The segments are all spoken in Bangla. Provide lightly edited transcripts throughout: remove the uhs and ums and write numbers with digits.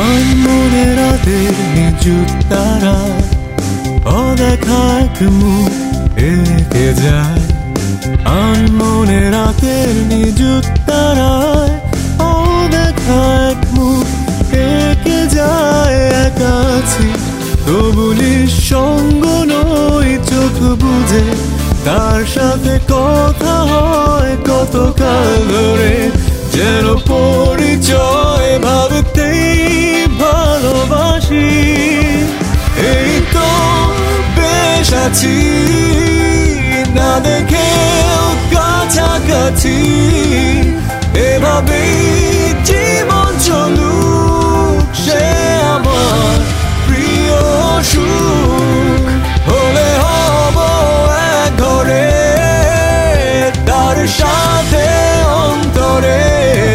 মনে রাতের নিযুত তারায় অদেখা এক মুখ এঁকে যায়। মনে রাতের নিযুত তারায় অদেখা এক মুখ এঁকে যায়। একাছি তবুলি সঙ্গ নই, চোখ বুঝে তার সাথে কথা হয় কতকাল ধরে, যেন পরিচয় ভাবতেই ভালোবাসি। এই তো বেশ আছি, না দেখেও কাছাকাছি, এভাবেই জীবন চলুক, সে আমার প্রিয় সুখ। হলে হব এক ঘরে তার সাথে অন্তরে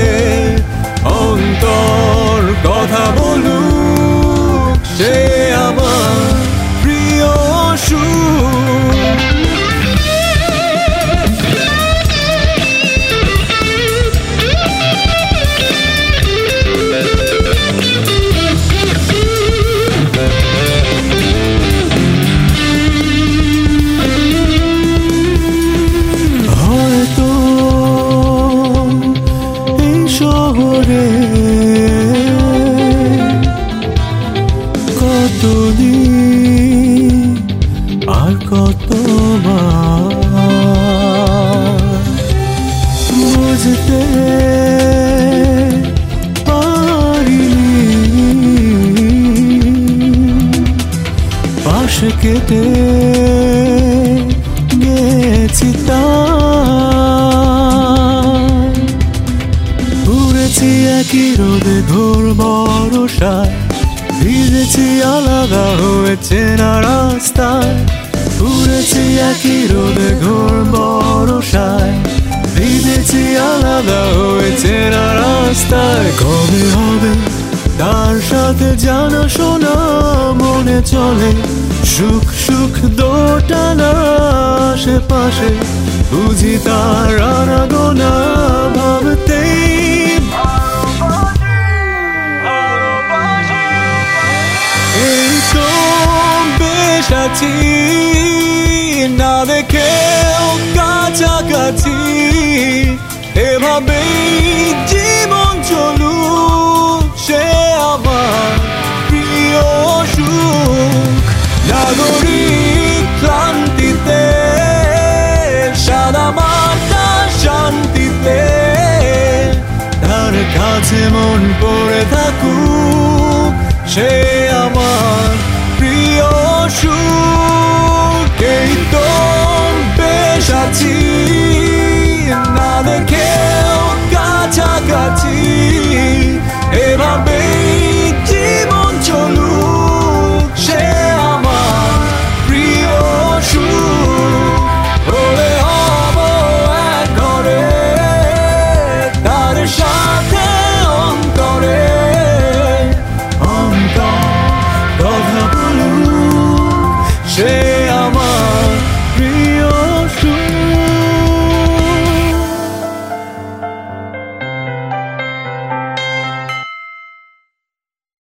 অন্তর কথা বলুক, সে আমার প্রিয় সুখ। হয়তো এই শহরে কতদিন আর কতবার বুঝতে পারিনি, পাশে কেটে গেছি তার। ঘুরেছি একই রোদে ঘোর ভরসায়, ভিজেছি আলাদা হয়েছে না রাস্তায়। ঘুরেছি একই রোদে ঘোর ভরসায়, ভিজেছি আলাদা হয়েছে না রাস্তায়। কবে হবে তার সাথে জানা শোনা, মনে চলে সুখ সুখ দোটানা আশেপাশে, বুঝি তার আনাগোনা ভাবতেই এই তো বেশ আছি, না দেখেও কাছাকাছি, এভাবেই জীবন চলুক, সে আমার প্রিয় সুখ। নাগরিক ক্লান্তিতে সাদা মাটা শান্তিতে, তার কাছে মন পড়ে থাকুক, সে আমার প্রিয় সুখ। এই তো বেশ আছি,